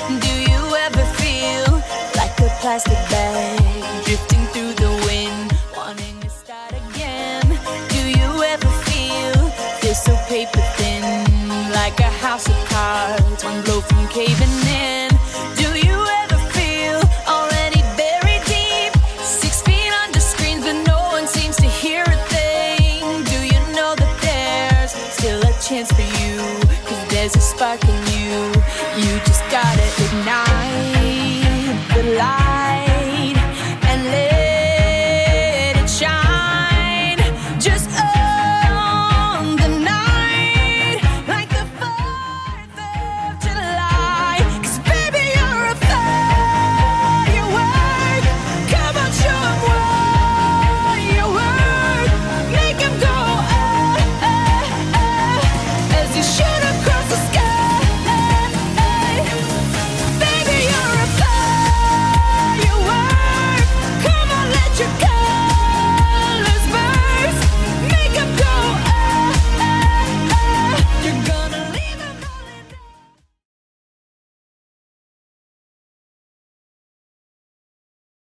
Do you ever feel like a plastic bag drifting through the wind, wanting to start again? Do you ever feel so paper thin, like a house of cards, one blow from caving in? Do you ever feel already buried deep, 6 feet under screens, but no one seems to hear a thing? Do you know that there's still a chance for you? 'Cause there's a spark in you. You just gotta ignite the light.